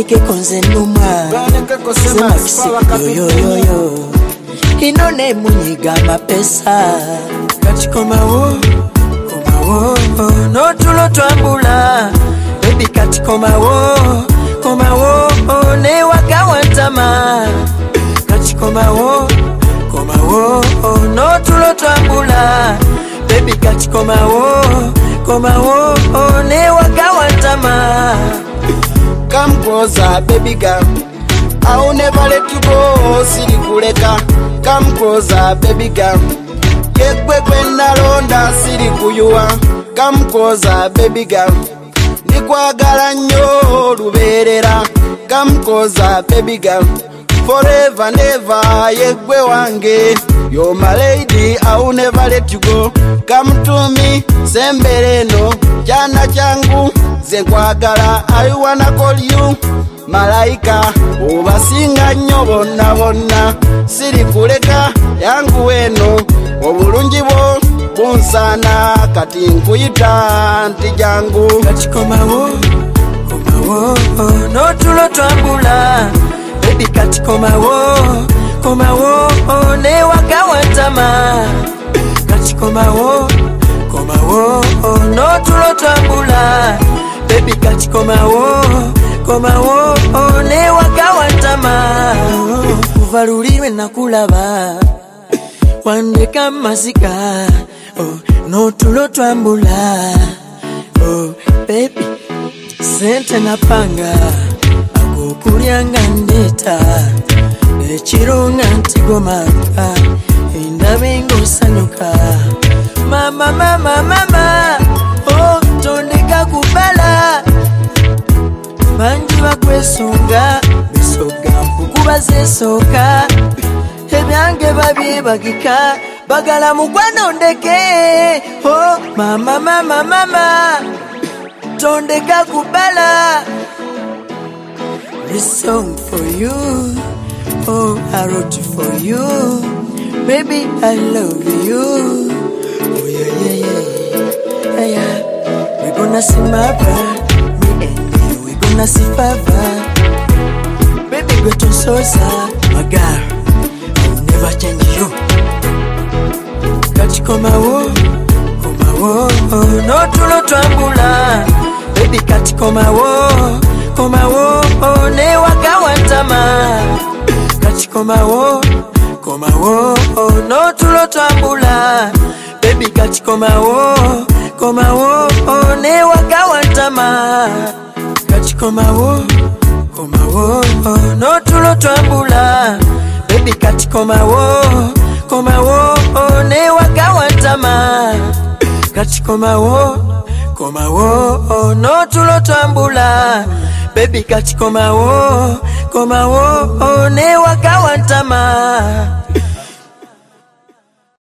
Bandeke konze numa Sema kisi yo yo yo Inone munyiga mapesa Kachikoma wo no tulo twambula Baby kachikoma wo ne wakawantama Kachikoma wo no tulo twambula Baby kachikoma wo ne wakawantama Come closer baby girl, I'll never let you go, siri kuleka. Come closer baby girl, yekwe kwenda londa siri kuyua. Come closer baby girl, nikwagala nnyo luberera. Come closer baby girl, forever never yekwe wange. You're my lady, I'll never let you go. Come to me, sembereno, chana changu, zenkwagala, I wanna call you Malaika, obasinga nnyo bonna bonna. Siri kuleka yangu weno, obulungi bwo bunsana, kati nkuyita nti jangu. Kachikoma wo no tulo twambula. Baby kachikoma wo ne wakawantama. Kachikoma wo no tulo twambula. Baby kachikoma wo ne wakawantama. Kuvaluliwe nakulaba wandeka masika. No tulo twambula. Baby sente napanga akukulyanga ndeta Echirunga ntigomaka Indabe ngosanyuka Mama tondeka kubala Banji bakwesunga Bisoga mpukuba zesoka Ebyange babibagika Bagala mugwano ndeke Mama tondeka kubala. This song for you, I wrote it for you. Baby, I love you. Yeah. We gonna see my bride, me and you, we gonna see Papa. Baby, go to Sosa, my girl, I'll never change you. Kachikoma wo no tulo twambula. Baby kachikoma wo ne wakawantama. Kachikoma wo no tulo twambula. Baby kachikoma wo ne wakawantama. Kachikoma wo no tulo twambula. Baby kachikoma wo ne wakawantama. Kachikoma wo no tulo twambula. Baby kachikoma wo ne wakawantama.